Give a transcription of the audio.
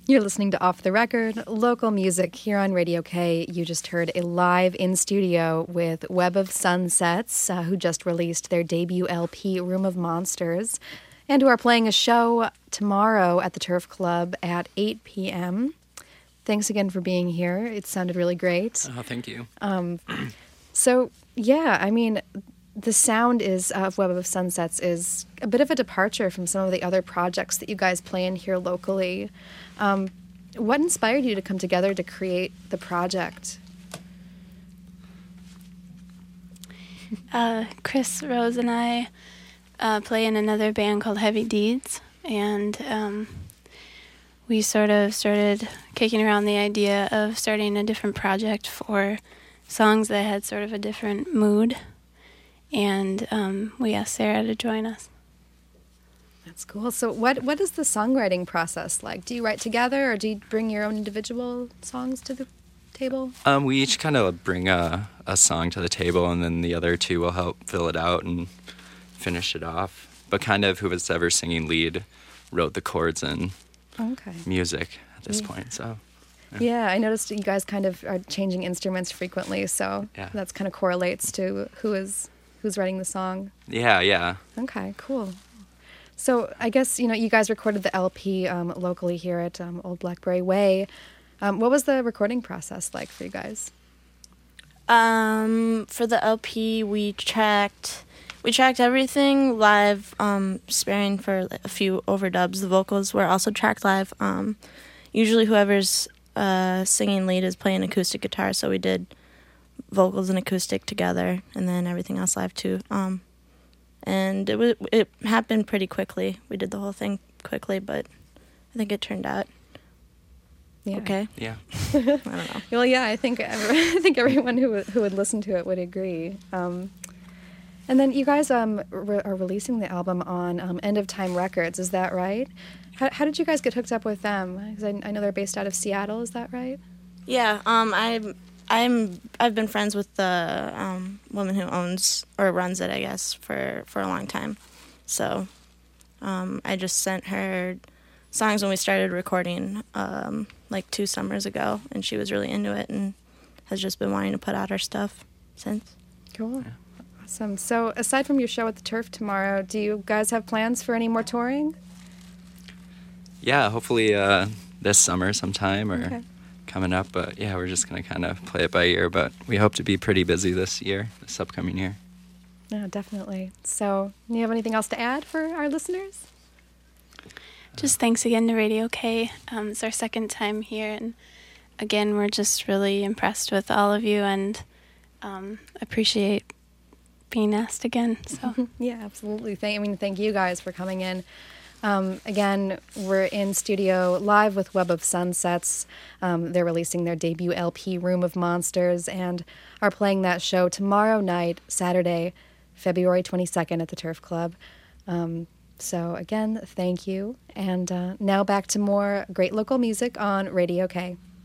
You're listening to Off the Record, local music here on Radio K. You just heard a live in studio with Web of Sunsets, who just released their debut LP, Room of Monsters, and who are playing a show tomorrow at the Turf Club at 8 p.m. Thanks again for being here. It sounded really great. Oh, thank you. So, yeah, I mean, the sound of Web of Sunsets is a bit of a departure from some of the other projects that you guys play in here locally. What inspired you to come together to create the project? Chris Rose and I play in another band called Heavy Deeds, and we sort of started kicking around the idea of starting a different project for songs that had sort of a different mood, and we asked Sarah to join us. That's cool. So what is the songwriting process like? Do you write together, or do you bring your own individual songs to the table? We each kind of bring a song to the table, and then the other two will help fill it out and finish it off. But kind of whoever's ever singing lead wrote the chords and music at this point. So yeah, I noticed you guys kind of are changing instruments frequently, so that's kind of correlates to who's writing the song. Yeah. Okay, cool. So I guess, you guys recorded the LP locally here at Old Blackberry Way. What was the recording process like for you guys? For the LP, we tracked everything live, sparing for a few overdubs. The vocals were also tracked live. Usually whoever's singing lead is playing acoustic guitar, so we did vocals and acoustic together, and then everything else live too. And it happened pretty quickly. We did the whole thing quickly, but I think it turned out okay. Yeah. I don't know. Well, yeah, I think everyone who would listen to it would agree. And then you guys are releasing the album on End of Time Records. Is that right? How did you guys get hooked up with them? Because I know they're based out of Seattle. Is that right? Yeah. I've been friends with the woman who owns or runs it, I guess, for a long time. So I just sent her songs when we started recording like 2 summers ago, and she was really into it and has just been wanting to put out our stuff since. Cool. Yeah. Awesome. So aside from your show at the Turf tomorrow, do you guys have plans for any more touring? Yeah, hopefully this summer sometime or coming up. But yeah, we're just going to kind of play it by ear. But we hope to be pretty busy this upcoming year. Yeah, definitely. So do you have anything else to add for our listeners? Just thanks again to Radio K. It's our second time here, and again, we're just really impressed with all of you and appreciate being asked again. So yeah, absolutely. Thank you guys for coming in. Again, we're in studio live with Web of Sunsets. They're releasing their debut LP, Room of Monsters, and are playing that show tomorrow night, Saturday, February 22nd at the Turf Club. So again, thank you. And now back to more great local music on Radio K.